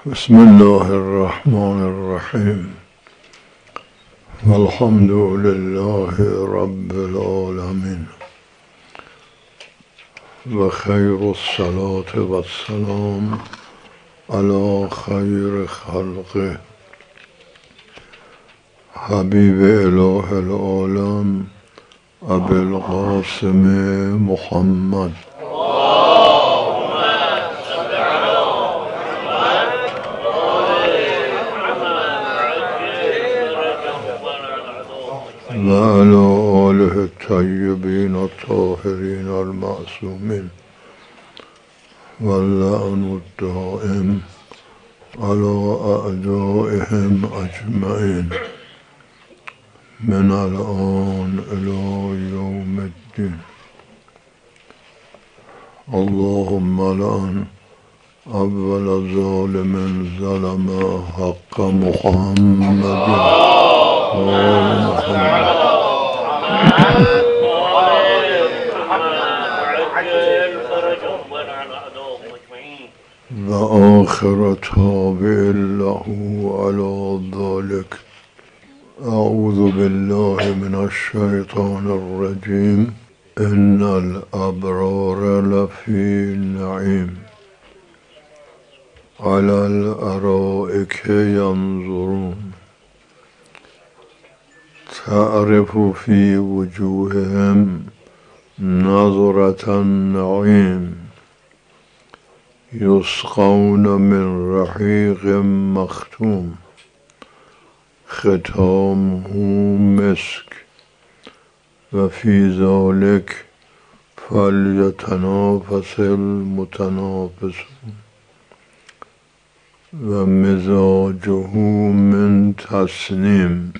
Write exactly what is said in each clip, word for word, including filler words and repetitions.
بسم الله الرحمن الرحیم والحمد لله رب العالمین و خیر الصلاة و السلام علی خیر خلقه حبیب اله العالم ابی القاسم محمد و علی آله الطیبین الطاهرین المعصومین و اللعن الدائم علی اعدائهم اجمعین من الآن الی یوم الدین. اللهم لعن اول ظالم ظلم حق محمد و آخر تابع له علی ذلك. اعوذ بالله من الشیطان الرجیم. ان الابرار لفی نعیم علی الارائک ینظرون تعرف فی وجوههم نظرة النعیم یسقون من رحیق مختوم ختامه مسک و فی ذلک فلیتنافس المتنافسون و مزاجه من تسنیم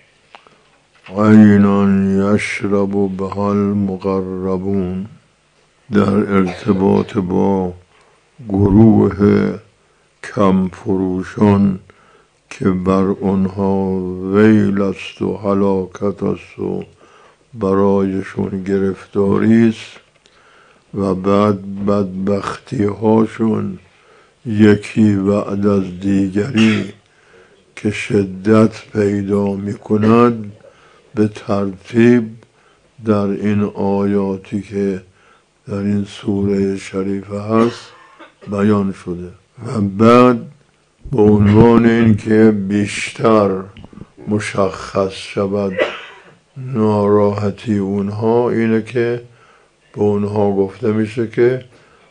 عینا یشرب بها المقربون. در ارتباط با گروه کم فروشان که بر آنها ویل است و هلاکت است و برایشون گرفتاری است و بعد بدبختی هاشون یکی بعد از دیگری که شدت پیدا می کند به ترتیب در این آیاتی که در این سوره شریفه هست بیان شده و بعد به عنوان این که بیشتر مشخص شود ناراحتی اونها اینه که به اونها گفته میشه که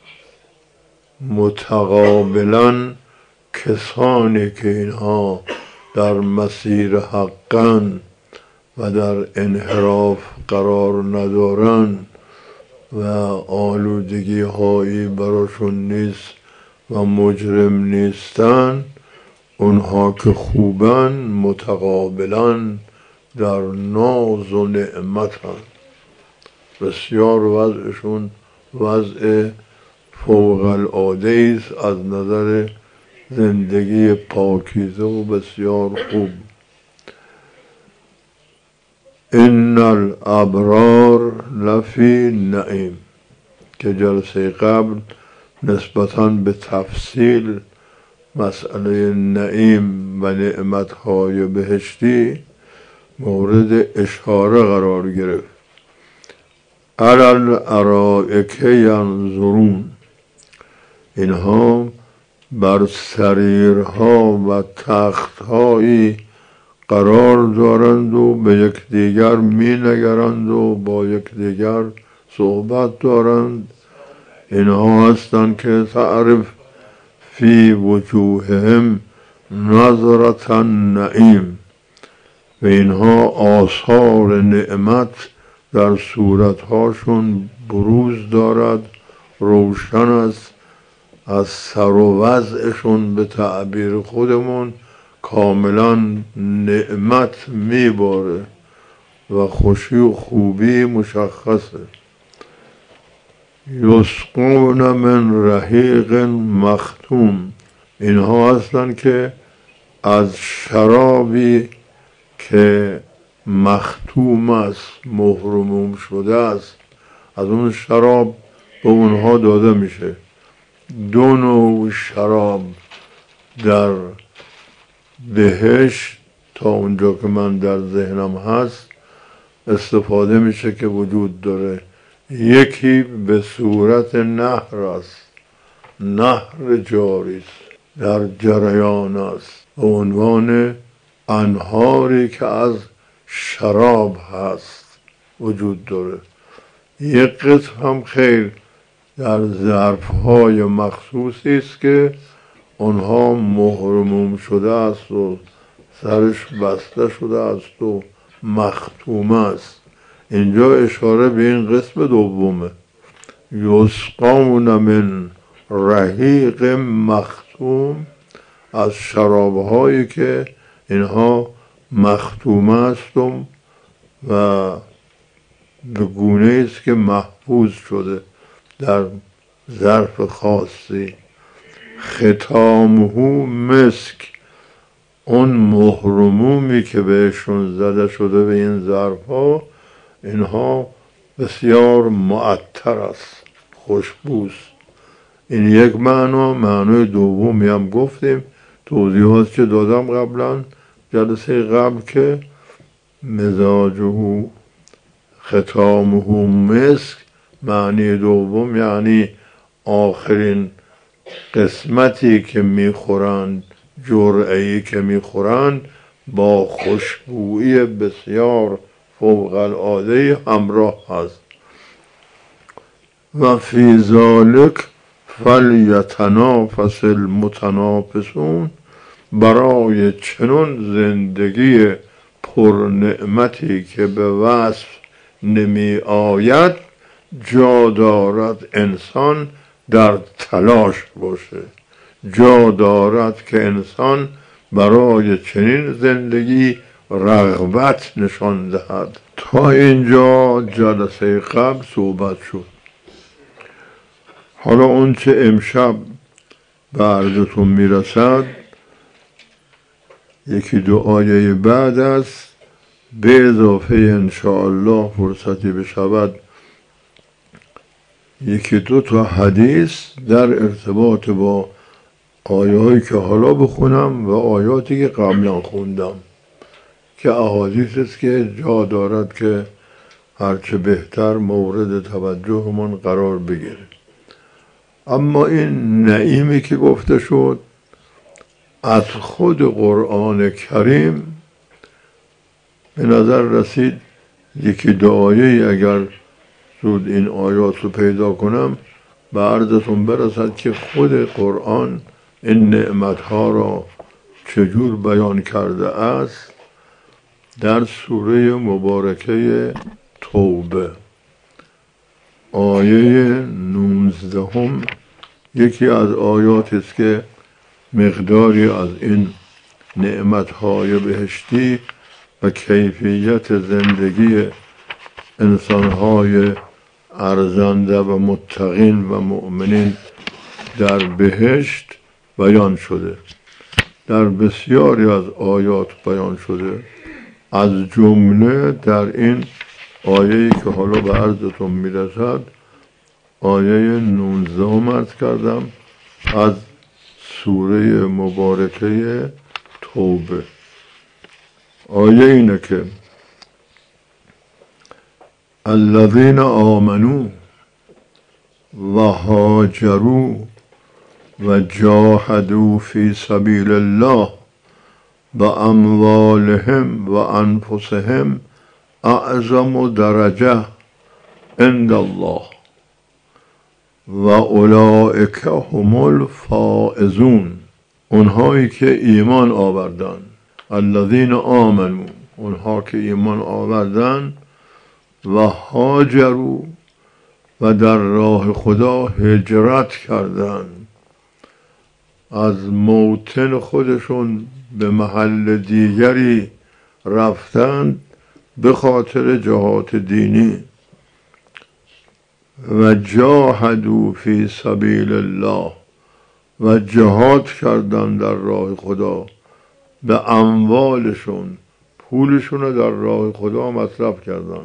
متقابلا کسانی که اینها در مسیر حقن و در انحراف قرار ندارن و آلودگی هایی براشون نیست و مجرم نیستن، اونها که خوبن متقابلا در ناز و نعمت هن. بسیار وضعشون وضع فوق العاده است از نظر زندگی پاکیزه و بسیار خوب. ان الابرار لفی نعیم که جلسه قبل نسبتاً به تفصیل مسئله نعیم و نعمتهای بهشتی مورد اشاره قرار گرفت. علی الارائک ینظرون، اینها بر سریرها و تختهایی قرار دارند و به یکدیگر می نگرند و با یکدیگر صحبت دارند. اینها هستند که تعرف فی وجوههم نظرة النعیم و اینها آثار نعمت در صورتهاشون بروز دارد، روشن است. از سر و وضعشون به تعبیر خودمون کاملا نعمت میباره و خوشی و خوبی مشخصه. یسقون من رحیق مختوم، اینها هستند که از شرابی که مختوم است، مهرموم شده است، از اون شراب به اونها داده میشه. دو نوع شراب در بهشت تا اونجا که من در ذهنم هست استفاده میشه که وجود داره. یکی به صورت نهر است، نهر جاری است، در جریان است، به عنوان انهاری که از شراب هست وجود داره. یک قسم هم خیر در ظرفهای مخصوصی است که اونها مهرموم شده است و سرش بسته شده است و مختومه است. اینجا اشاره به این قسم دومه. یسقون من رحیق مختوم، از شرابهایی که اینها مختومه است و به گونه است که محفوظ شده در ظرف خاصی. ختامه مسک، اون مهرمومی که بهشون زده شده به این ظرف ها، اینها بسیار معطر است، خوشبوست. این یک معنا. معنای دومی هم گفتیم، توضیحات که دادم قبلا جلسه قبل، که مزاجه ختامه مسک، معنی دوم یعنی آخرین قسمتی که میخورند، جرعه‌ای که میخورند با خوشبویی بسیار فوق العاده همراه هست. و فی ذلک فلیتنافس المتنافسون، برای چنون زندگی پر نعمتی که به وصف نمی آید جا دارد انسان در تلاش باشه، جا دارد که انسان برای چنین زندگی رغبت نشان دهد. تا اینجا جلسه قبل صحبت شد. حالا اون چه امشب به عرضتون میرسد یکی دو آیه بعد است، به اضافه انشاءالله فرصتی بشود یکی دو تا حدیث در ارتباط با آیه هایی که حالا بخونم و آیاتی که قبلا خوندم، که احادیث است که جا دارد که هرچه بهتر مورد توجهمون قرار بگیره. اما این نعیمی که گفته شد از خود قرآن کریم به نظر رسید یکی دو آیه اگر زود این آیات رو پیدا کنم به عرضتون برسد که خود قرآن این نعمتها را چجور بیان کرده است. در سوره مبارکه توبه آیه نوزدهم یکی از آیاتی است که مقداری از این نعمتهای بهشتی و کیفیت زندگی انسانهای ارزنده و متقین و مؤمنین در بهشت بیان شده. در بسیاری از آیات بیان شده، از جمله در این آیه‌ای که حالا به عرضتون میرسد، آیه نوزدهم عرض کردم از سوره مبارکه توبه. آیه اینه که الذین آمنوا و هاجروا و جاهدوا فی سبیل الله و اموالهم و انفسهم اعظم درجه عند الله و اولئک هم الفائزون. اونهایی که ایمان آوردن، الذین آمنوا، اونها که ایمان آوردن، و هاجروا و در راه خدا هجرت کردن، از موطن خودشون به محل دیگری رفتند به خاطر جهات دینی، و جاهدوا فی سبیل الله و جهاد کردن در راه خدا، به اموالشون، پولشون رو در راه خدا مصرف کردن،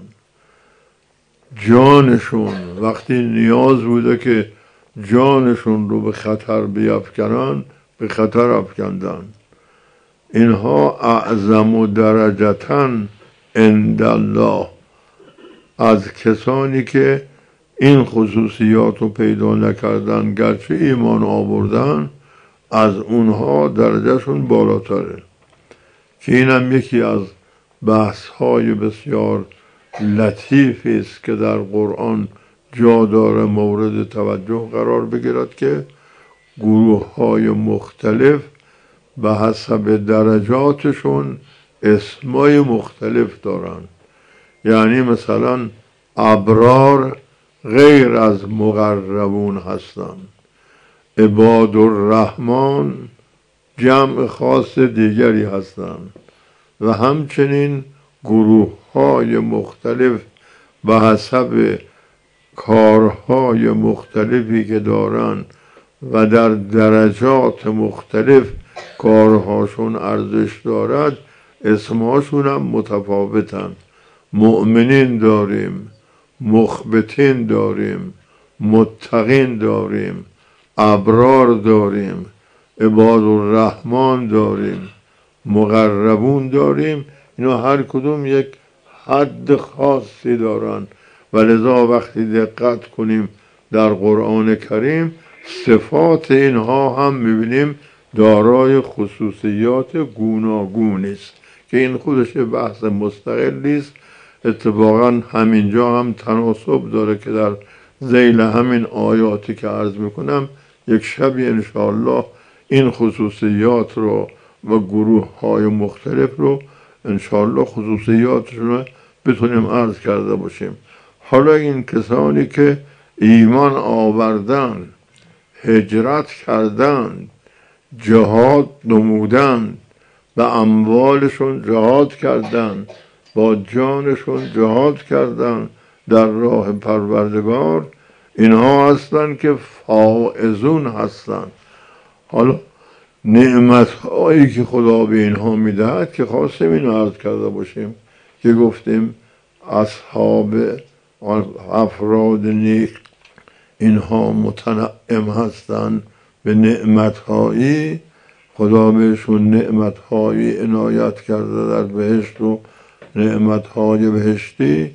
جانشون وقتی نیاز بوده که جانشون رو به خطر بیفکنن، به خطر افکندن. اینها اعظم درجةً عند الله، از کسانی که این خصوصیات رو پیدا نکردن گرچه ایمان آوردن، از اونها درجهشون بالاتره. که اینم یکی از بحث های بسیار لطیفی است که در قرآن جا داره مورد توجه قرار بگیرد که گروه های مختلف به حسب درجاتشون اسمای مختلف دارن. یعنی مثلا ابرار غیر از مقربون هستن، عباد الرحمن جمع خاص دیگری هستند و همچنین گروه های مختلف به حسب کارهای مختلفی که دارن و در درجات مختلف کارهاشون ارزش دارد اسمهاشون هم متفاوتن. مؤمنین داریم، مخبتین داریم، متقین داریم، ابرار داریم، عباد الرحمن داریم، مقربون داریم. اینا هر کدوم یک حد خاصی دارن و لذا وقتی دقت کنیم در قرآن کریم صفات اینها هم میبینیم دارای خصوصیات گوناگون است که این خودش بحث مستقلی است. اتفاقا همینجا هم تناسب داره که در ذیل همین آیاتی که عرض میکنم یک شبی انشاءالله این خصوصیات رو و گروه های مختلف رو انشاءالله خصوصیاتشون رو بتونیم عرض کرده باشیم. حالا این کسانی که ایمان آوردن، هجرت کردن، جهاد نمودن، به اموالشون جهاد کردن، با جانشون جهاد کردن در راه پروردگار، اینها هستن که فائزون هستن. حالا نعمت هایی که خدا به اینها میدهد که خواستیم این عرض کرده باشیم که گفتیم اصحاب افراد نیک اینها متنعم هستن به نعمت هایی، خدا بهشون نعمت هایی عنایت کرده در بهشت و نعمت های بهشتی.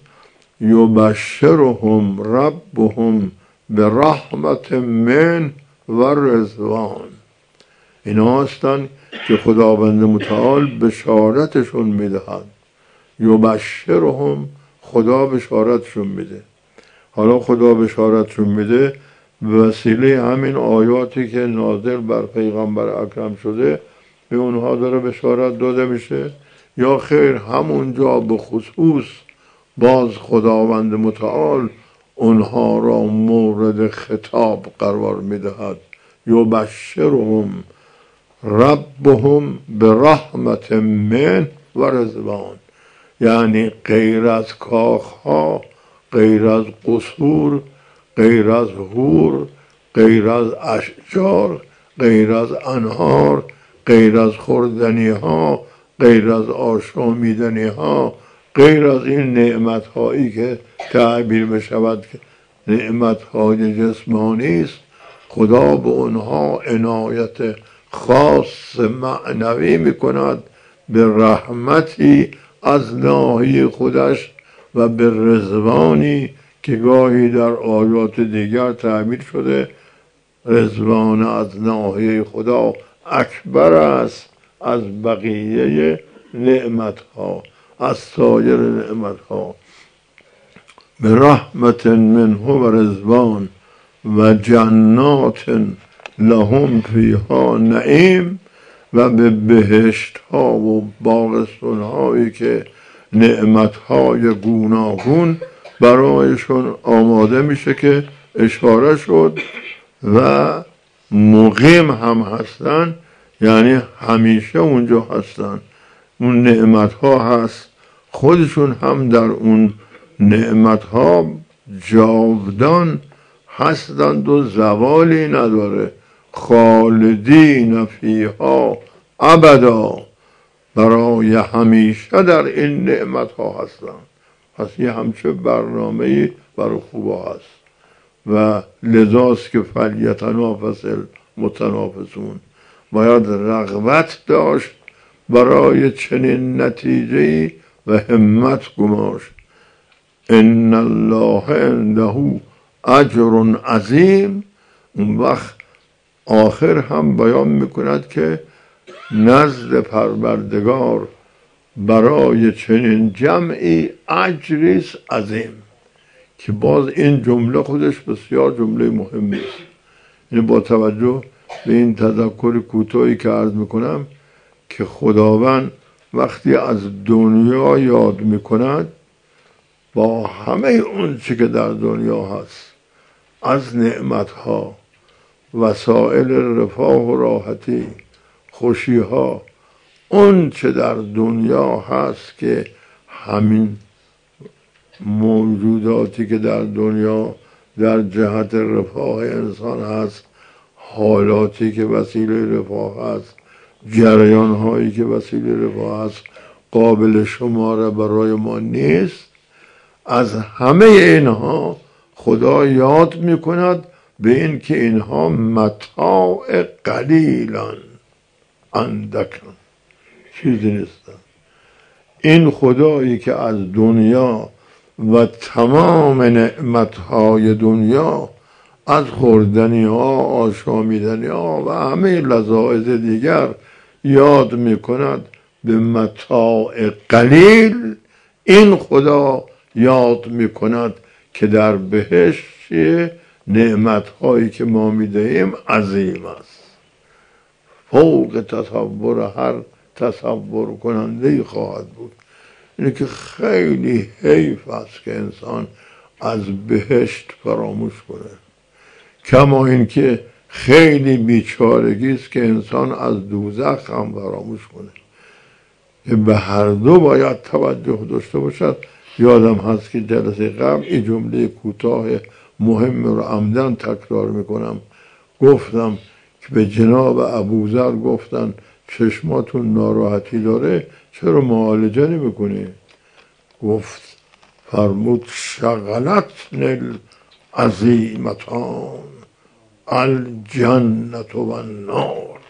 یبشرهم ربهم به رحمت من و رضوان، اینا هستن که خداوند متعال بشارتشون میدهد. یبشرهم، خدا بشارتشون میده. حالا خدا بشارتشون میده به وسیله همین آیاتی که نازل بر پیغمبر اکرم شده به اونها داره بشارت داده میشه، یا خیر همونجا به خصوص باز خداوند متعال اونها را مورد خطاب قرار میدهد. یبشرهم ربهم به رحمت من و رضوان، یعنی غیر از کاخها، غیر از قصور، غیر از حور، غیر از اشجار، غیر از انهار، غیر از خوردنی ها، غیر از آشامیدنی ها، غیر از این نعمت هایی که تعبیر بشود که نعمت های جسمانی است، خدا به اونها عنایت خاص معنوی میکند به رحمتی از ناحیه خودش و به رضوانی که گاهی در آیات دیگر تعبیر شده رضوان از ناحیه خدا اکبر است از بقیه نعمت ها، از سایر نعمت ها. به رحمت منه و رضوان و جنات لهم فیها نعیم، و به بهشت ها و باغستان هایی که نعمت های گوناگون برایشون آماده میشه که اشاره شد، و مقیم هم هستن، یعنی همیشه اونجا هستن. اون نعمت ها هست، خودشون هم در اون نعمت ها جاودان هستند و زوالی نداره. خالدین فیها ابدا، برای همیشه در این نعمت ها هستند. پس یه همچه برنامه‌ای برای خوبا هست و لذاست که فلیتنافس المتنافسون. باید رغبت داشت برای چنین نتیجه‌ای و همت گماشت. ان الله عنده اجر عظیم. اون وقت آخر هم بیان میکند که نزد پروردگار برای چنین جمعی اجریست عظیم، که باز این جمله خودش بسیار جمله مهمی است. یعنی با توجه به این تذکر کوتاهی که عرض میکنم که خداوند وقتی از دنیا یاد میکند با همه اون چی که در دنیا هست از نعمتها، وسائل رفاه و راحتی، خوشیها، اون چه در دنیا هست که همین موجوداتی که در دنیا در جهت رفاه انسان هست، حالاتی که وسیله رفاه هست، جریان هایی که وسیله رفاه هست، قابل شماره برای ما نیست. از همه اینها خدا یاد میکند به این که اینها متاع قلیلان اندکن، چیزی نیستن. این خدایی که از دنیا و تمام نعمتهای دنیا، از خوردنی ها، آشامیدنی ها و همه لذاذ دیگر یاد میکند به متاع قلیل، این خدا یاد میکند که در بهشت نعمتهایی که ما میدهیم عظیم است، فوق تصور هر تصور کننده خواهد بود. اینه که خیلی حیف است که انسان از بهشت فراموش کنه، کما این که خیلی بیچارگی است که انسان از دوزخ هم فراموش کنه. به هر دو باید توجه داشته باشد. یادم هست که جلسه قبل این جمله کوتاه مهم رو عمدن تکرار میکنم. گفتم که به جناب ابوذر گفتن چشماتون ناراحتی داره، چرا معالجه نمیکنی؟ گفت فرمود شغلتن العظیمتان الجنت و النار.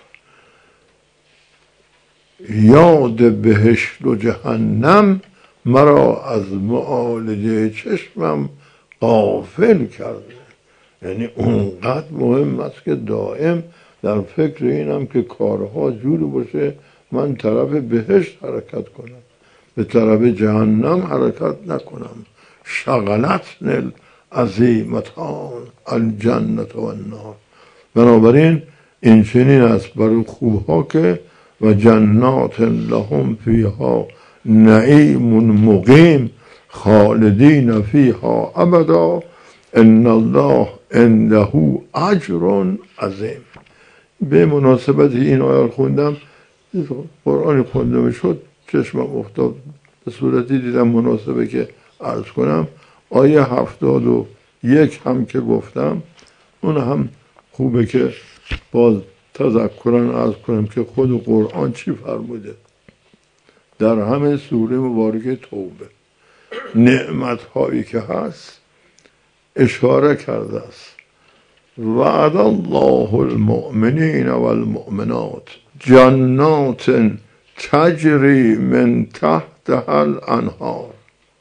یاد بهشت و جهنم مرا از معالجه چشمم غافل کرده. یعنی اونقدر مهم است که دائم در فکر اینم که کارها جوری باشه من طرف بهشت حرکت کنم، به طرف جهنم حرکت نکنم. شغلتن العظیمتان الجنت و النار. بنابراین این چنین است برای خوبها که و جنات لهم فیها نعیم مقیم خالدین فیها ابدا ان الله عنده اجر عظیم. به مناسبت این آیه خوندم، قرآن خوندم شد، چشمم افتاد به صورتی دیدم مناسبه که عرض کنم. آیه هفتاد و یک هم که گفتم اون هم خوبه که باز تذکرن عرض کنم که خود قرآن چی فرموده در همه سوره مبارکه توبه. نعمت هایی که هست اشاره کرده است. وعد الله المؤمنین والمؤمنات جنات تجری من تحتها الانهار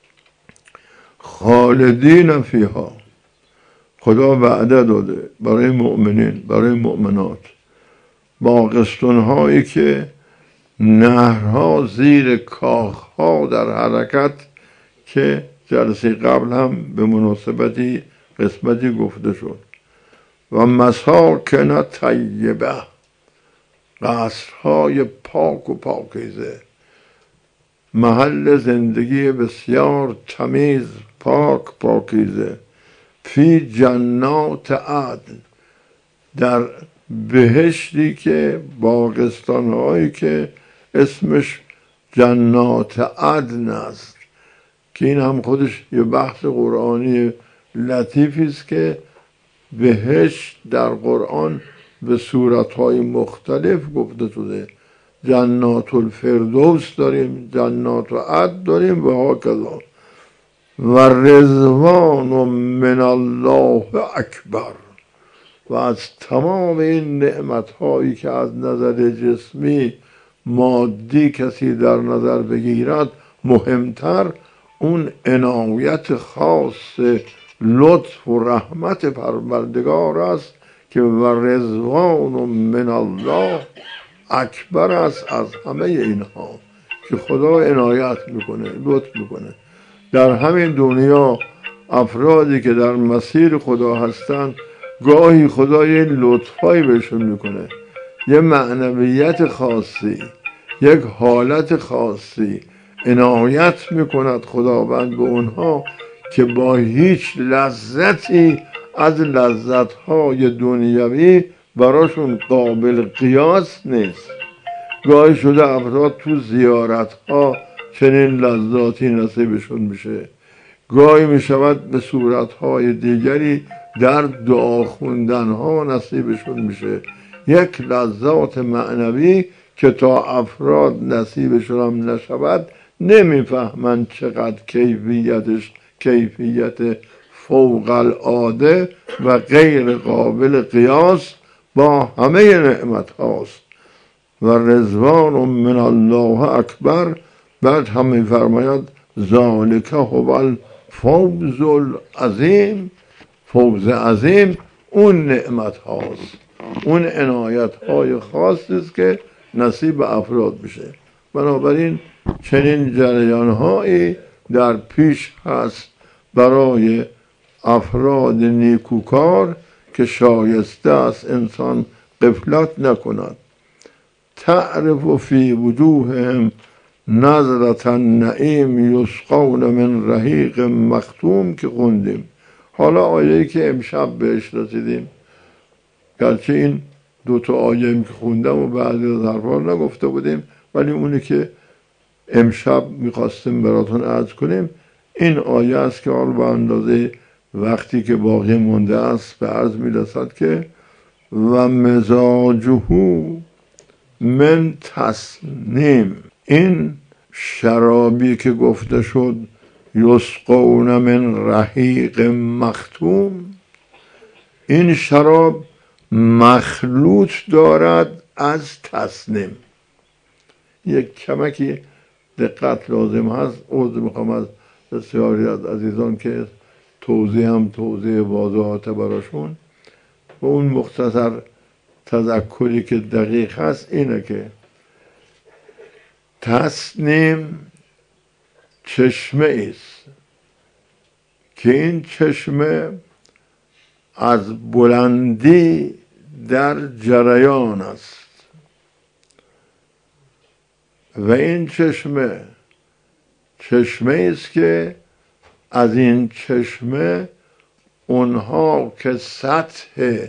خالدین فیها. خدا وعده داده برای مؤمنین، برای مؤمنات، باغستان هایی که نهرها زیر کاخها در حرکت، که جلسه قبل هم به مناسبتی قسمتی گفته شد. و مساکن طیبه، قصرهای پاک و پاکیزه، محل زندگی بسیار تمیز پاک پاکیزه. فی جنات عدن، در بهشتی که باغستان هایی که اسمش جنات عدن است، که این هم خودش یه بحث قرآنی لطیفی است که بهشت در قرآن به صورتهای مختلف گفته شده. جنات الفردوس داریم، جنات عدن داریم و هاکذا. و رضوان من الله اکبر، و از تمام این نعمتهایی که از نظر جسمی مادی کسی در نظر بگیرد مهمتر اون عنایت خاص لطف و رحمت پروردگار است که و رضوان من الله اکبر است از همه اینها، که خدا عنایت میکنه، لطف میکنه. در همین دنیا افرادی که در مسیر خدا هستند گاهی خدا یه لطفایی بهشون میکنه، یه معنویت خاصی، یک حالت خاصی عنایت میکند خداوند به اونها که با هیچ لذتی از لذتهای دنیوی براشون قابل قیاس نیست. گاهی شده افراد تو زیارتها چنین لذاتی نصیبشون میشه، گاهی میشود به صورتهای دیگری در دعا خوندنها نصیبشون میشه، یک لذات معنوی که تا افراد نصیبشون هم نشود نمیفهمند چقدر کیفیتش کیفیت فوق العاده و غیر قابل قیاس با همه نعمت هاست. و رضوان من الله اکبر. بعد هم میفرماید ذالک هو الفوز العظیم. فوز عظیم اون نعمت هاست، اون عنایت های خاصی است که نصیب افراد میشه. بنابراین چنین جریان هایی در پیش هست برای افراد نیکوکار که شایسته است انسان غفلت نکند. تعرف فی وجوههم نظرة النعیم یسقون من رحیق مختوم که خوندیم. حالا آیه‌ای که امشب بهش رسیدیم، گرچه این دو تا آیه که خوندم و بعضی از حرفا نگفته بودیم، ولی اونی که امشب میخواستیم براتون عرض کنیم این آیه است که حال به اندازه وقتی که باقی مونده است به عرض میرسد که و مزاجه من تسنیم. این شرابی که گفته شد یسقون من رحیق مختوم، این شراب مخلوط دارد از تسنیم. یک کمکی دقت لازم هست. عذر میخوام از بسیاری از عزیزان که توضیح هم توضیح واضحات براشون. و اون مختصر تذکری که دقیق هست اینه که تسنیم چشمه است که این چشمه از بلندی در جریان است و این چشمه چشمه است که از این چشمه اونها که سطح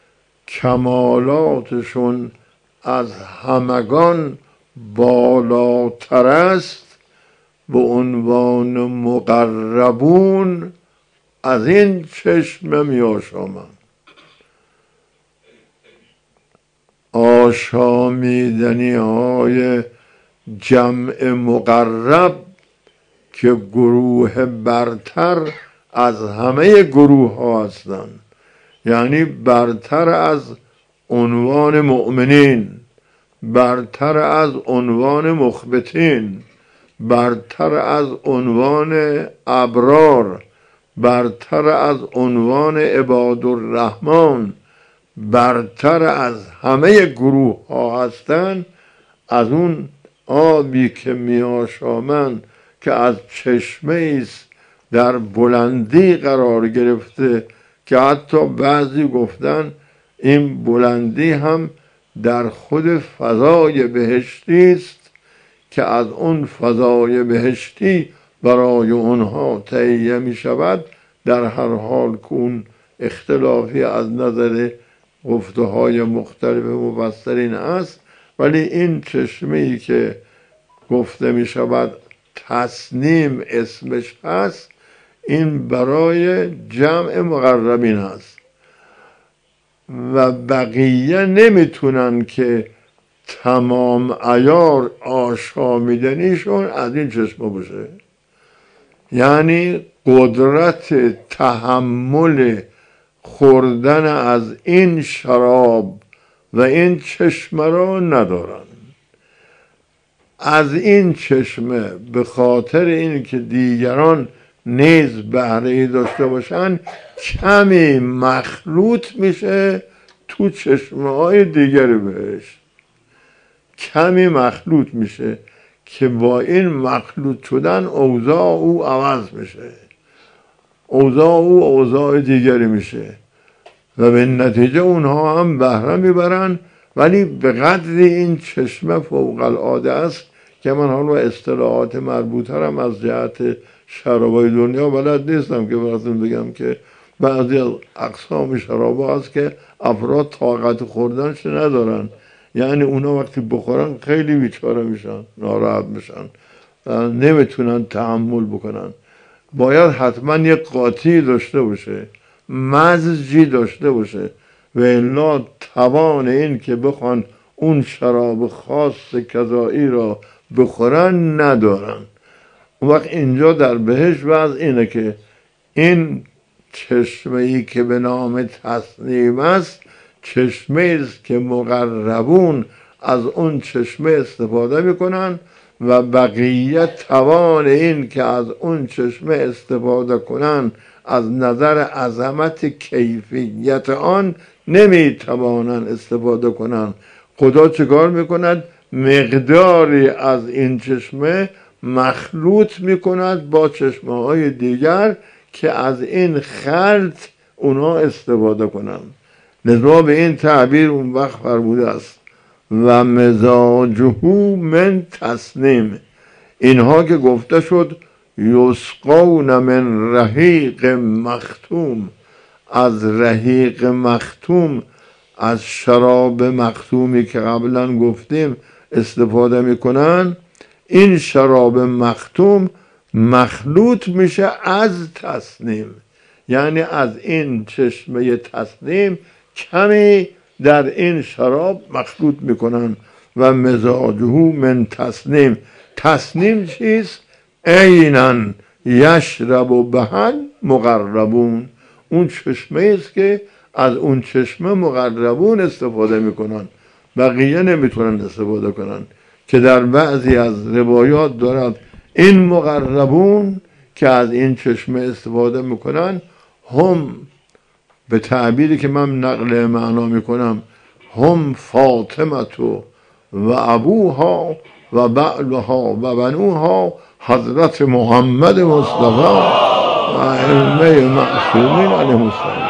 کمالاتشون از همگان بالاتر است به عنوان مقربون از این چشمه می آشامند. آشامیدنی های جمع مقرب که گروه برتر از همه گروه ها هستند، یعنی برتر از عنوان مؤمنین، برتر از عنوان مخبتین، برتر از عنوان ابرار، برتر از عنوان عباد الرحمن، برتر از همه گروه ها هستند. از اون آبی که می آشامند که از چشمه است در بلندی قرار گرفته که حتی بعضی گفتن این بلندی هم در خود فضای بهشتی است که از اون فضای بهشتی برای اونها تهیه می شود. در هر حال که اون اختلافی از نظر گفته های مختلف مفسرین است، ولی این چشمه‌ای که گفته می شود تسنیم اسمش هست، این برای جمع مقربین هست و بقیه نمیتونن که تمام عیار آشامیدنیشون از این چشمه باشه. یعنی قدرت تحمل خوردن از این شراب و این چشمه را ندارند. از این چشمه به خاطر این که دیگران نیز بهره داشته باشن کمی مخلوط میشه تو چشمه های دیگر بهش، کمی مخلوط میشه که با این مخلوط شدن اوضاع او عوض میشه، اوضاع او اوضاع دیگری میشه و به نتیجه اونها هم بهره میبرن، ولی به قدر این چشمه فوق العاده است که من حالا اصطلاحات مربوطه هم از جهت شرابای دنیا بلد نیستم که براتون بگم که بعضی از اقسام شرابا هست که افراد طاقت خوردنش ندارن، یعنی اونا وقتی بخورن خیلی بیچاره میشن، ناراحت میشن، نمیتونن تحمل بکنن. باید حتما یک قاطی داشته باشه، مزجی داشته باشه و الا توان این که بخوان اون شراب خاص کذایی را بخورن ندارن. اون وقت اینجا در بهشت وضع اینه که این چشمه ای که به نام تصنیم است چشمه است که مقربون از اون چشمه استفاده میکنن و بقیه توان این که از اون چشمه استفاده کنن از نظر عظمت کیفیت آن نمیتوانن استفاده کنن. خدا چکار میکند؟ مقداری از این چشمه مخلوط میکند با چشمه های دیگر که از این خلط اونا استفاده کنن. لذا به این تعبیر اون وقت فرموده است و مزاجه من تسنیم. اینها که گفته شد یسقون من رحیق مختوم، از رحیق مختوم، از شراب مختومی که قبلا گفتیم استفاده میکنن. این شراب مختوم مخلوط میشه از تسنیم، یعنی از این چشمه تسنیم کمی در این شراب مخلوط میکنن. و مزاجه من تسنیم. تسنیم چیست؟ عینن یشرب و بهن مقربون. اون چشمه است که از اون چشمه مقربون استفاده میکنن، بقیه نمیتونن استفاده کنن، که در بعضی از روایات دارد این مقربون که از این چشمه استفاده میکنن هم، به تعبیری که من نقل معنا میکنم، هم فاطمه و ابوها و بعلها و بنوها حضرت محمد مصطفی و ائمه معصومین علیهم السلام.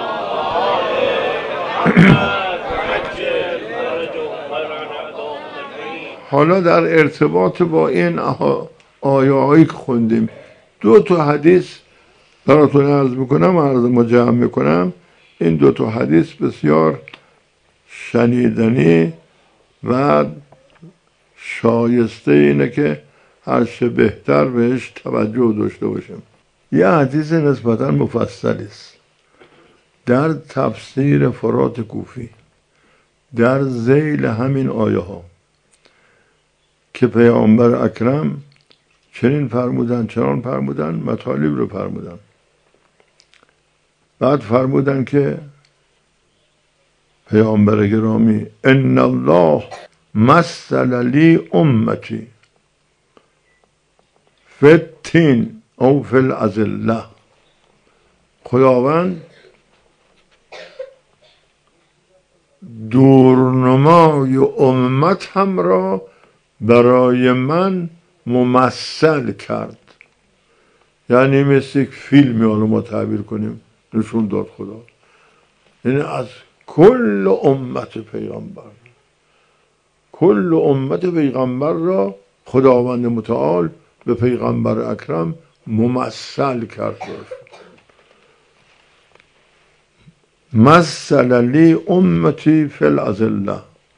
حالا در ارتباط با این آیه هایی که خوندیم دو تا حدیث براتون عرض میکنم، عرض مجمع میکنم. این دو تا حدیث بسیار شنیدنی و شایسته اینه که هرچه بهتر بهش توجه داشته باشیم. یه حدیث نسبتا مفصلی است در تفسیر فرات کوفی در ذیل همین آیه ها که پیامبر اکرم چنین فرمودن، چنان فرمودن، مطالب رو فرمودن. بعد فرمودن که پیامبر گرامی ان الله مثل لی امتی فتین او فی الازله. خداوند دورنمای امت هم را برای من ممثل کرد، یعنی مثل یک فیلمی حالا ما تعبیر کنیم نشون داد خدا. یعنی از کل امت پیغمبر، کل امت پیغمبر را خداوند متعال به پیغمبر اکرم ممثل کرد. مثل لی امتی فی الازله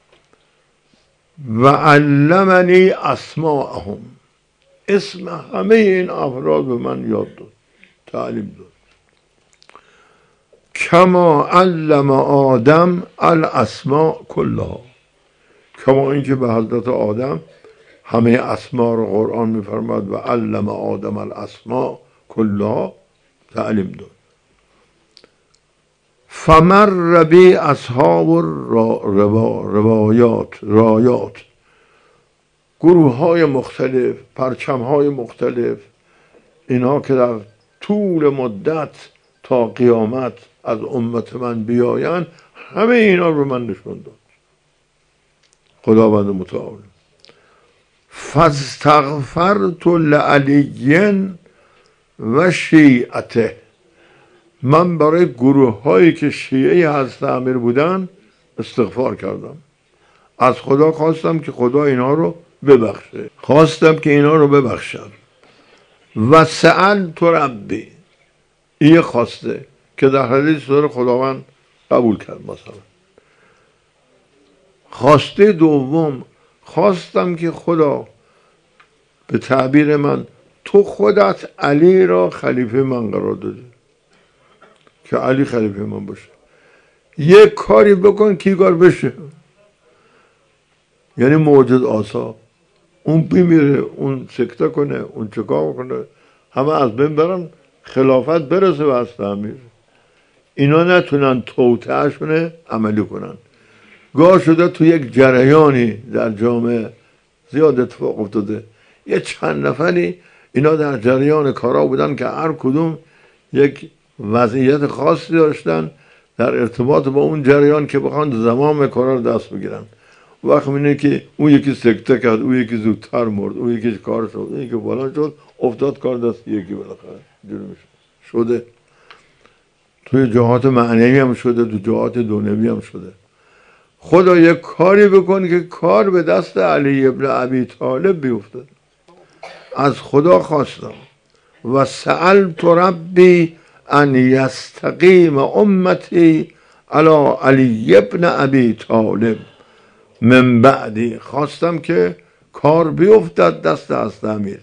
و علمنی اسماءهم. اسم همه این افراد به من یاد داد، تعلیم داد. کما علم آدم الاسماء کلها، کما اینکه به حضرت آدم همه اسما رو قرآن میفرماد و علم آدم الاسماء کلها تعلیم داد. فمر بی اصحاب روایات رایات، گروه های مختلف، پرچم های مختلف، اینها که در طول مدت تا قیامت از امت من بیاین، همه اینا رو من نشون داد خداوند متعال. فاستغفرت لعلی و شیعته، من برای گروه هایی که شیعه حضرت امیر بودن استغفار کردم، از خدا خواستم که خدا اینا رو ببخشه، خواستم که اینا رو ببخشم. و سألت ربی، این خواسته که در حدیث داره خداوند قبول کرد. مثلا خواسته دوم، خواستم که خدا به تعبیر من تو خودت علی را خلیفه من قرار دادی، که علی خلیفه من باشه، یک کاری بکن که کار بشه، یعنی معجز آسا، اون بمیره، اون سکته کنه، اون چکار کنه، همه از بین برن، خلافت برسه به حضرت امیر، اینا نتونن توطئه‌شون عملی کنن. گاه شده تو یک جریانی در جامعه زیاد اتفاق افتاده، یه چند نفری اینا در جریان کارا بودن که هر کدوم یک وضعیت خاصی داشتن در ارتباط با اون جریان که بخوان زمام کارا رو دست بگیرن. وقت اینه که اون یکی سکته کرد، اون یکی زودتر مرد، اون یکی کار شد، اون یکی فلان شد، افتاد کار دست یکی بالاخره جلو میشه شده. توی جهات معنوی هم شده، تو جهات دنیوی هم شده. خدا یک کاری بکن که کار به دست علی ابن ابی طالب بیفته. از خدا خواستم و سألت ربی ان یستقیم امتی علی علی ابن ابی طالب من بعدی، خواستم که کار بیفتد دست از امیر.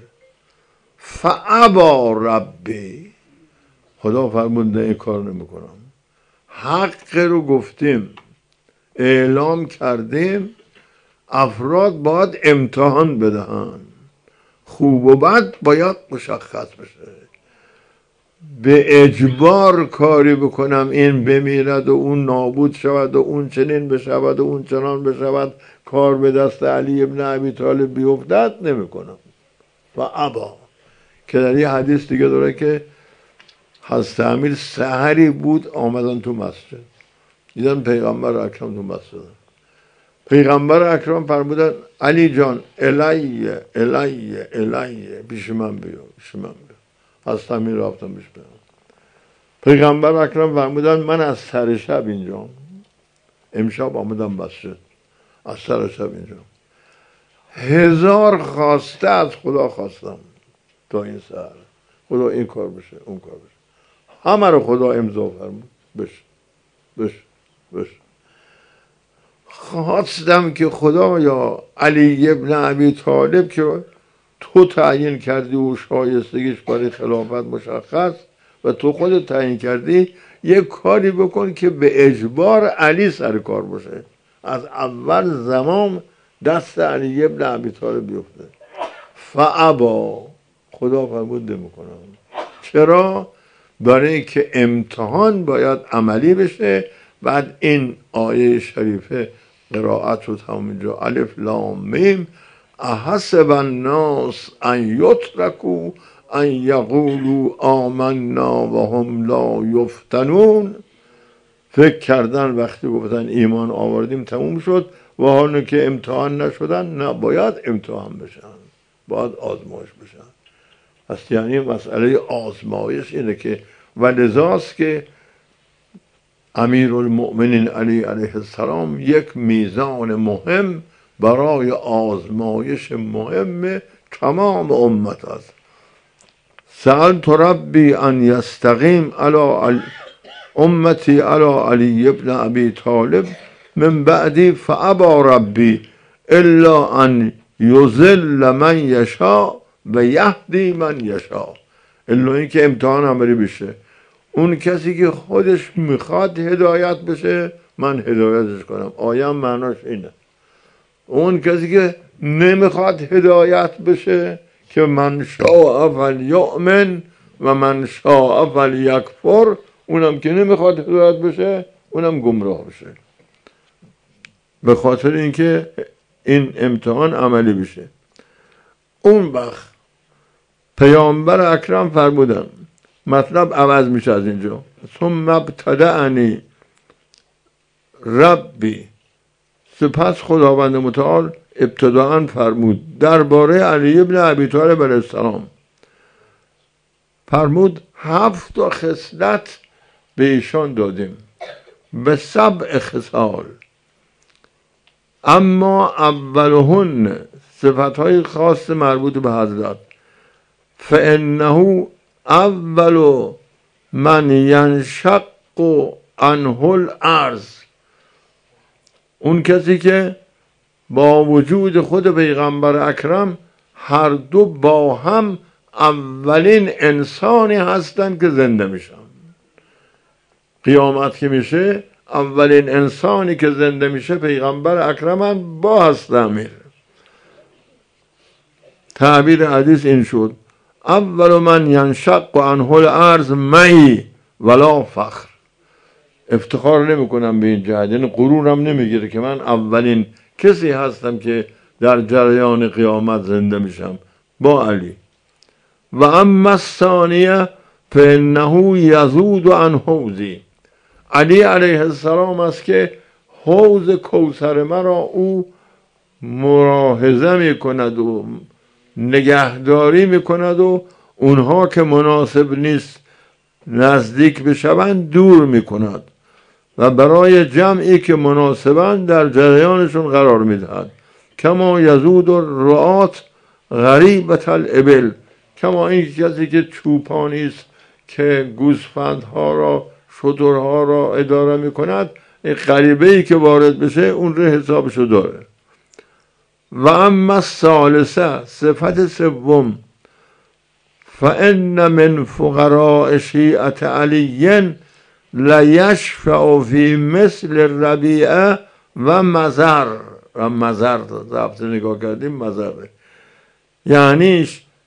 فابا ربی، خدا فرمود نه این کار نمیکنم. حق رو گفتیم، اعلام کردیم، افراد باید امتحان بدهن، خوب و بد باید مشخص بشه. به اجبار کاری بکنم این بمیرد و اون نابود شود و اون چنین بشود و اون چنان بشود، کار به دست علی ابن ابی طالب بیفتد نمی کنم. و ابا، که در یه حدیث دیگه داره که حضرت امیر سحری بود آمدن تو مسجد، دیدن پیغمبر اکرم تو مسجد. پیغمبر اکرم فرمودن علی جان الیه الیه الیه، پیش من بیا پیش من بیا. حضرت امیر رفتم پیش من. پیغمبر اکرم فرمودن من از سر شب اینجام، امشب آمدم مسجد، از سر شب اینجام، هزار خواسته از خدا خواستم تا این سر خدا این کار بشه اون کار بشه، همه رو خدا امضا فرمود بشه بشه بشه. خواستم که خدا یا علی ابن ابی طالب که تو تعیین کردی و شایستگیش برای خلافت مشخص و تو خودت تعیین کردی، یک کاری بکن که به اجبار علی سر کار باشه، از اول زمان دست علی ابن ابی طالب بیفته. فابا، خدا فرمود نمیکنم. چرا؟ برای اینکه امتحان باید عملی بشه. بعد این آیه شریفه قرائت شد همینجا، الف لام میم احسب الناس ان یترکوا ان یقولوا آمنا و هم لا یفتنون. فکر کردن وقتی گفتن ایمان آوردیم تموم شد، و حالا که امتحان نشدن، نه، باید امتحان بشن، باید آزمایش بشن. پس یعنی مسئله آزمایش اینه که ولذاست که امیرالمؤمنین علی علیه السلام یک میزان مهم برای آزمایش مهم تمام امت است. سألت ربی ان یستقیم علی امتی علی علی ابن ابی طالب من بعدی فابا ربی الا ان یضل من یشاء و یهدی من یشاء. الا این که امتحان عملی بشه، اون کسی که خودش میخواد هدایت بشه من هدایتش کنم، آیا معناش اینه. اون کسی که نمیخواد هدایت بشه که من شاء فلیؤمن و من شاء فلیکفر، اونم که نمیخواد هدایت بشه اونم گمراه بشه، به خاطر اینکه این امتحان عملی بشه. اون وقت پیامبر اکرم فرمودن، مطلب عوض میشه از اینجا، ثم ابتدعنی ربی، سپس خداوند متعال ابتداءً فرمود درباره علی ابن ابی طالب علیه السلام، فرمود هفت تا خصلت به ایشان دادیم، به سبع خصال، اما اولهن، صفتهای خاص مربوط به حضرت، فانه اول من ینشق عنه الارض، اون کسی که با وجود خود پیغمبر اکرم هر دو با هم اولین انسانی هستند که زنده میشن. قیامت که میشه اولین انسانی که زنده میشه پیغمبر اکرم هم با هست امیر. تعبیر حدیث این شد اول من ینشق عنه الارض معی ولا فخر، افتخار نمی کنم به این جهت، یعنی غرورم نمیگیره که من اولین کسی هستم که در جریان قیامت زنده میشم با علی. و اما الثانیه فانه یذود عن حوضی، علی علیه السلام است که حوض کوثر مرا او ملاحظه میکند و نگهداری میکند و اونها که مناسب نیست نزدیک بشوند دور میکند و برای جمعی که مناسبند در جریانشون قرار میدهد. کما یذود الرعات غریبة الابل، کما این کسی که چوپانی است که گوسفندها را شترها را اداره میکند، این غریبه‌ای که وارد بشه اون رو حسابشو داره. و اما الثالثه، صفت سوم، فان من فقراء شیعة علی لیشفع فی مثل ربیعه و مزر، و مزر ضبط نگاه کردیم مزره، یعنی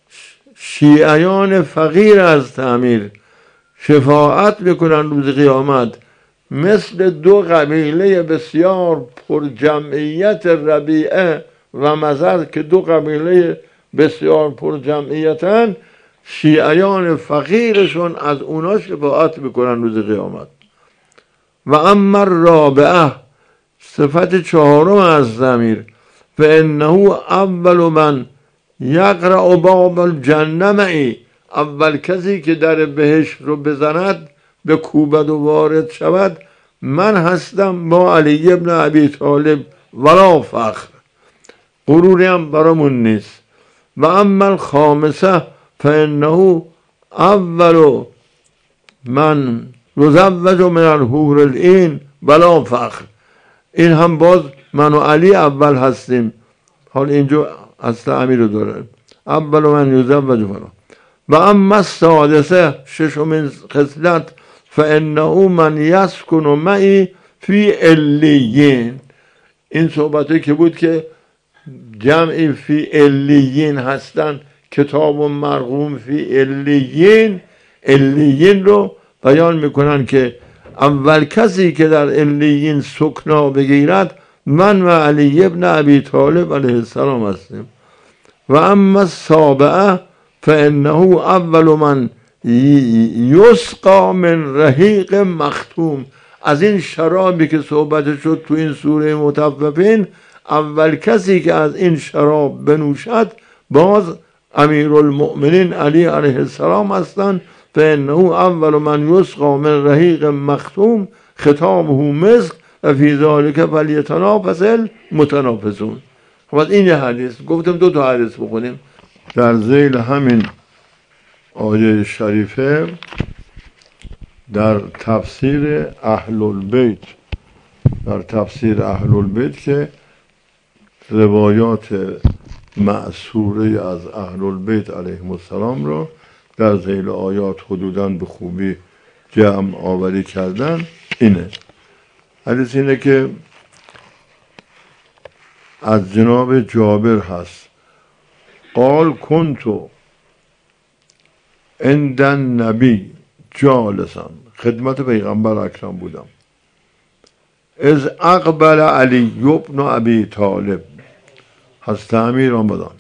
شیعیان فقیر از تعمیر شفاعت میکنن روز قیامت مثل دو قبیله بسیار پر جمعیت ربیعه و مزر که دو قبیله بسیار پر جمعیتن، شیعیان فقیرشون از اونا شفاعت میکنن روز قیامت. و اما الرابعه، صفت چهارم از ضمیر، فانه اول من یقرع باب الجنه معی، اول کسی که در بهشت رو بزند به کوبد و وارد شود من هستم با علی ابن ابی طالب، ولا فخر، غروری هم برامون نیست. و اما الخامسه فانه اول من یزوج من الحور العین ولا فخر، این هم باز من و علی اول هستیم، حال اینجا اصل امیر رو داره، اول من یزوج فلا. و اما السادسه، ششمین خصلت، فانه من یسکن معی فی علیین، این صحبتی که بود که جمعی فی علیین هستن، کتاب و مرقوم فی علیین، علیین رو بیان میکنن که اول کسی که در علیین سکنا بگیرد من و علی ابن ابی طالب علیه السلام هستیم. و اما السابعه فانه اول من یسقا من رحیق مختوم، از این شرابی که صحبت شد تو این سوره مطففین، اول کسی که از این شراب بنوشد باز امیرالمؤمنین علی علیه السلام هستند. فانه اول من یسقا من رحیق مختوم ختامه مسک و فی ذلک فلیتنافس المتنافسون. خب این یه حدیث گفتم، دو تا حدیث بخونیم در ذیل همین آیه شریفه در تفسیر اهل البیت، در تفسیر اهل البیت که روایات معصوره از اهل البیت علیهم السلام را در ذیل آیات حدوداً به خوبی جمع آوری کردن. اینه حدیث، اینه که از جناب جابر هست، قال کنتو عند النبی جالسا خدمت پیغمبر اکرم بودم. از اقبل علی بن ابی طالب، حضرت امیر آمدن،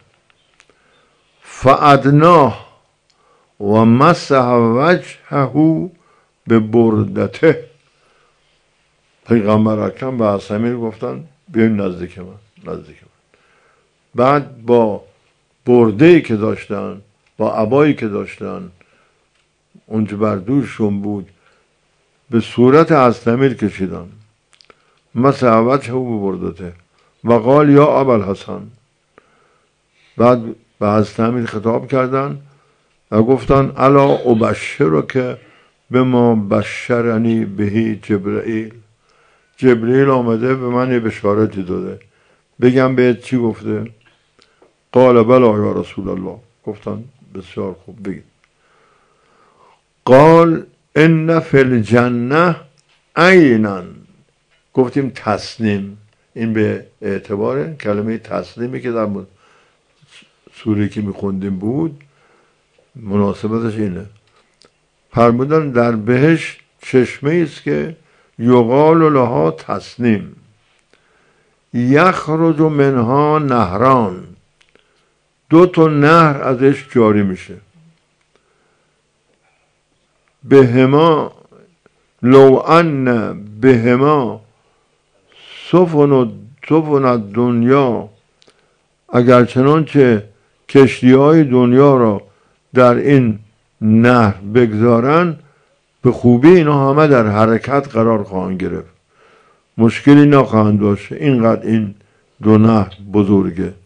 فادناه و مسح وجهه به بردته. پیغمبر اکرم به حضرت امیر گفتن بیاین نزدیک من، نزدیک من. بعد با برده‌ای که داشتن، با عبایی که داشتن، اونجا بر دوششون بود، به صورت حضرت امیر کشیدن. مسح وجهه به بردته و قال یا ابوالحسن. بعد به حضرت امیر خطاب کردن و گفتن الا ابشرک بما بشرنی بهی جبرئیل. جبرئیل آمده به من یه بشارتی داده، بگم بهت چی گفته؟ قال بلا یا رسول الله. گفتن بسیار خوب، بگید. قال ان فی الجنه عینا. گفتیم تسنیم، این به اعتبار کلمه تسلیمی که در سوره که میخوندیم بود مناسبتش اینه. فرمودن در بهش چشمه است که یقال لها تسنیم، یخرج منها نهران، دو تا نهر ازش جاری میشه. بهما لو ان بهما سفن سفن دنیا، اگر چنانچه کشتی های دنیا را در این نهر بگذارن، به خوبی اینا همه در حرکت قرار خواهند گرفت، مشکلی نخواهند داشت، اینقدر این دو نهر بزرگه.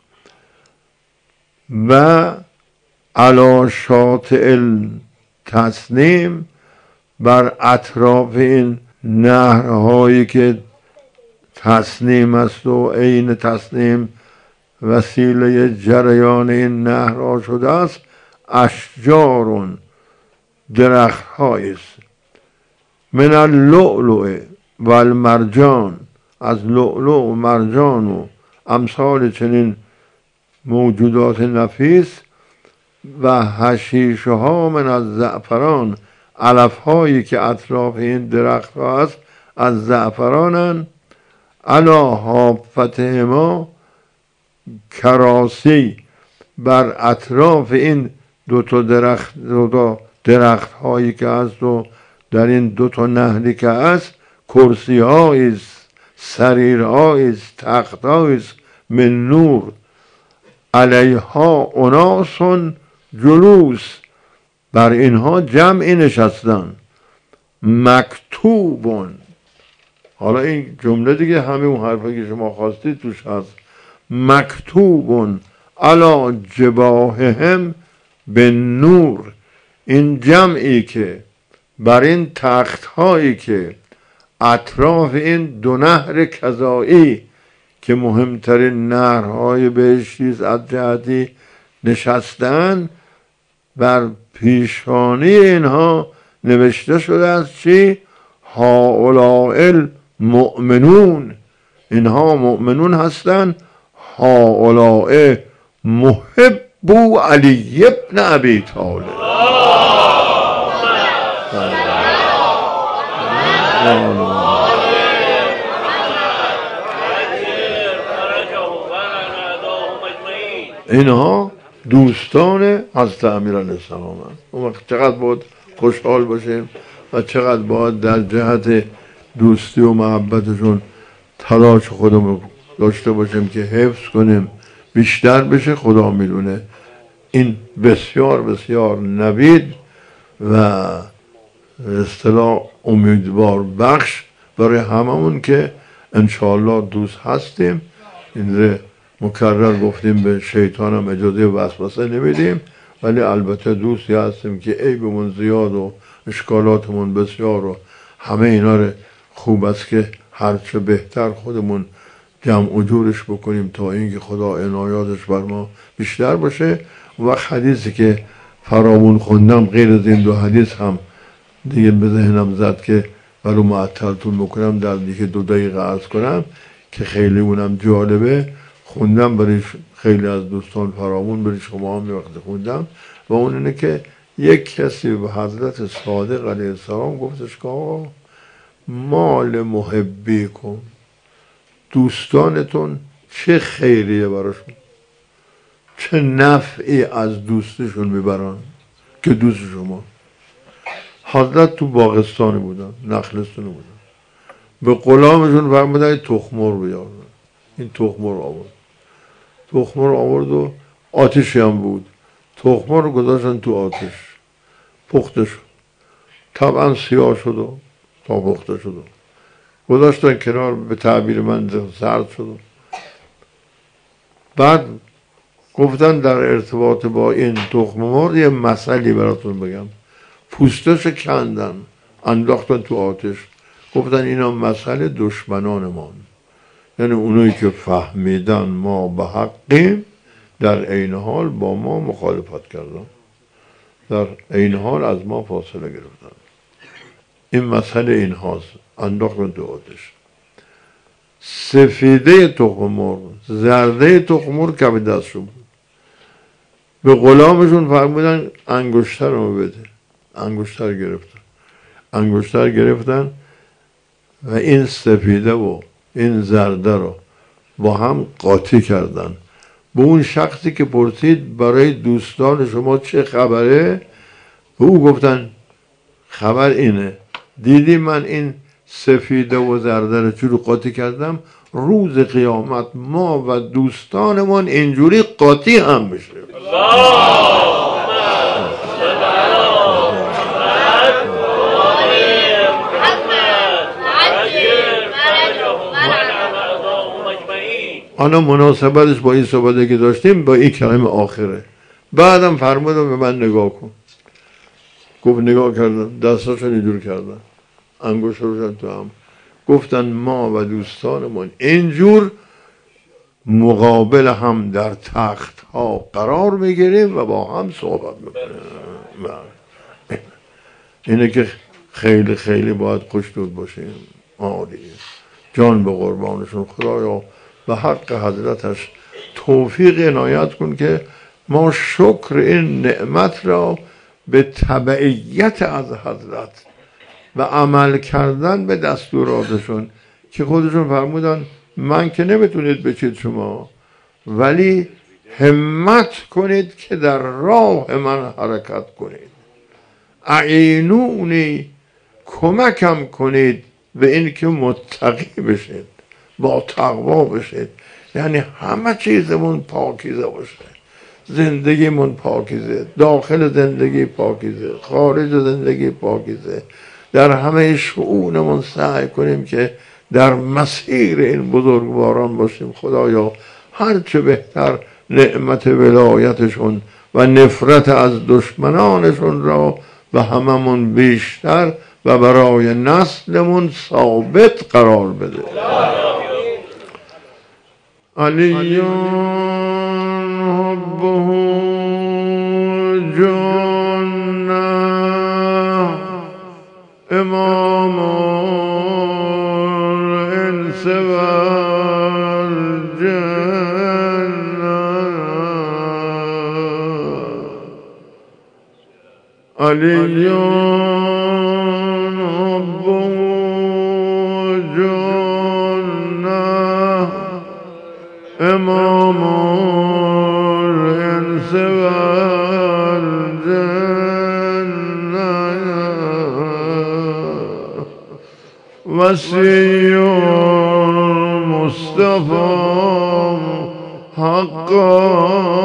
و علی شاطئ التسنیم، بر اطراف این نهرهایی که تسنیم است و عین تسنیم وسیله جریان این نهرها شده است، اشجار، درخت‌هایی است، من اللؤلؤ و المرجان، از لؤلؤ و مرجان و امثال چنین موجودات نفیس، و حشیشها من از زعفران، علف‌هایی که اطراف این درخت‌ها است از زعفرانن، علی حافتهما کراسی، بر اطراف این دو تا درخت دو تا درخت هایی که هست و در این دو تا نهری که هست، کرسی هایی است، سریر هایی است، تخت هایی است من نور، علیها اناس جلوس، بر اینها جمعی نشستن، مکتوبون. حالا این جمله دیگه همه اون حرفی که شما خواستید توش هست. مکتوبون علی جباههم به نور، این جمعی که بر این تخت هایی که اطراف این دو نهر کذایی که مهمترین نهرهای بهشتی از جهتی نشستن، بر پیشانی اینها نوشته شده است چی؟ هؤلاء المؤمنون، اینها مؤمنون هستند. هؤلاء محبو علی بن ابی طالب. اینها دوستان حضرت امیر علیه السلام هست. اون وقت چقدر باید خوشحال باشیم و چقدر باید در جهت دوستی و محبتشون تلاش خودمون داشته باشیم که حفظ کنیم، بیشتر بشه. خدا میدونه این بسیار بسیار نوید و اصطلاح امیدوار بخش برای هممون که انشاءالله دوست هستیم. این مکرر گفتیم به شیطان هم اجازه وسوسه نمیدیم، ولی البته دوستی هستیم که عیبمون زیاد و اشکالاتمون بسیار و همه اینا رو خوب است که هرچه بهتر خودمون جمع و جورش بکنیم تا اینکه خدا عنایاتش بر ما بیشتر باشه. و حدیثی که فرامون خوندم غیر از این دو حدیث هم دیگه به ذهنم زد که برای معطلتون بکنم، در دیگه دو دقیقه عرض کنم که خیلی اونم جالبه. خوندم برای خیلی از دوستان فرامون، برای شما هم وقت خوندم، و اون اینه که یک کسی به حضرت صادق علیه السلام گفتش که آقا مال محبی کن، دوستانتون چه خیریه براشون، چه نفعی از دوستشون میبرن که دوست شما. حضرت تو باغستانی بودن، نخلستانی بودن، به غلامشون فرمودن تخمر بیارن. این تخمر آورد، تخمر آورد و آتشی هم بود، تخمر رو گذاشتن تو آتش، پخته شد، طبعا سیاه شد و تا پخته شد، گذاشتن کنار، به تعبیر من سرد شد. بعد گفتن در ارتباط با این تخم مرغ یه مسئله براتون بگم. پوستش کندن انداختن تو آتش، گفتن اینا مسئله دشمنانمان، یعنی اونایی که فهمیدن ما به حقیم در عین حال با ما مخالفت کردن، در عین حال از ما فاصله گرفتن. این مسئله این هاست، انداختن تو آتش. سفیده تخم مرغ، زرده تخم مرغ کف دستشون بود. به غلامشون فرمودن انگشتر رو بده، انگشتر گرفتن، انگشتر گرفتن و این سفیده و این زرده رو با هم قاطی کردن. به اون شخصی که پرسید برای دوستان شما چه خبره، به او گفتن خبر اینه، دیدی من این سفیده و زرده رو چون قاطی کردم، روز قیامت ما و دوستانمون اینجوری قاطی هم میشه. حالا مناسبتش با این صحبتی که داشتیم با این کلمه آخره. بعدم فرمودم به من نگاه کن، گفت نگاه کردم، دستاشون اینجور کردن، انگوش روشن تو هم، گفتن ما و دوستانمون اینجور مقابل هم در تخت ها قرار میگیریم و با هم صحبت میکنیم. اینه که خیلی خیلی باید خوشنود باشیم. عالیه، جان به قربانشون. خدایا به حق حضرتش توفیق عنایت کن که ما شکر این نعمت را به تبعیت از حضرت و عمل کردن به دستوراتشون که خودشون فرمودن من که نمیتونید بچید شما، ولی همت کنید که در راه من حرکت کنید، اعینونی، کمکم کنید به این که متقی بشید، با تقوا بشید، یعنی همه چیزمون پاکیزه باشه، زندگیمون پاکیزه، داخل زندگی پاکیزه، خارج زندگی پاکیزه، در همه شؤونمون سعی کنیم که در مسیر این بزرگواران باشیم. خدایا هرچه بهتر نعمت ولایتشون و نفرت از دشمنانشون را به هممون بیشتر و برای نسلمون ثابت قرار بده. علیان حبه جنه امام الانس والجنه علیان حبه جنه امام الانس والجنه وصی المصطفى حقا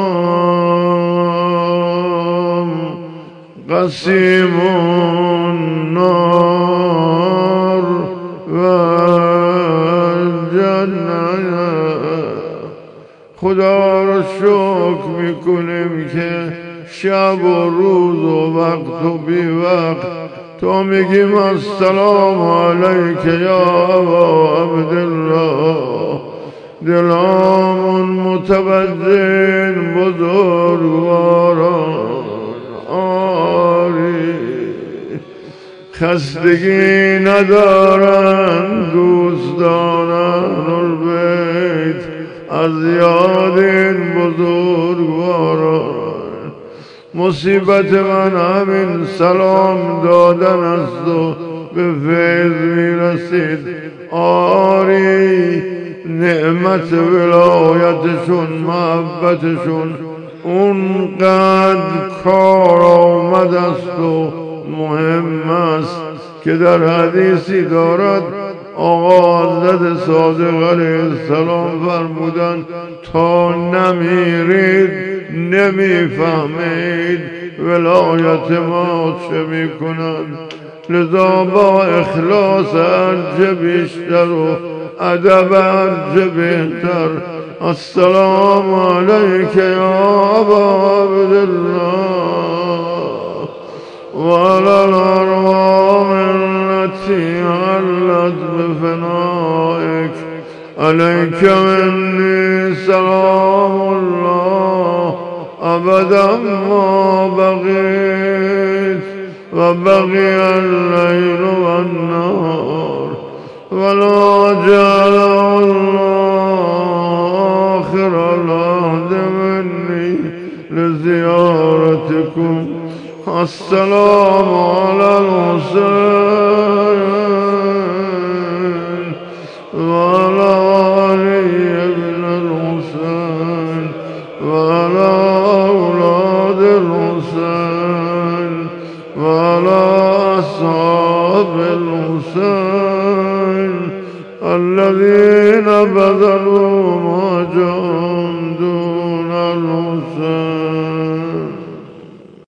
قسیم النار والجنه. خدا را شکر میکنیم که شب و روز و وقت و بی وقت تو میگیم السلام علیک یا ابا عبدالله. دلامون متوجه بزرگواران آری، خستگی ندارن دوستانان البیت از یاد این بزرگواران. مصیبت من همین سلام دادن است و به فیض میرسید. آری نعمت ولایتشون محبتشون اونقدر کار آمد است و مهم است که در حدیثی دارد آقا حضرت صادق علیه السلام فرمودند تا نمیرید نمیفهمید ولایت ما چه میکنند. لذا با اخلاص هرچه بیشتر و ادب هرچه بهتر السلام علیک یا ابا عبدالله و علی الارواح التي حلت بفنائک علیک منی سلام الله ابدا ما بقیت و بقی اللیل و النهار ولا جعل الله آخر العهد منی لزیارتکم. السلام علی الحسین و علی علی ابن الحسین و علی اولاد الحسین و علی اصحاب الحسین الذين بذلوا ما جاءهم دون الحسين.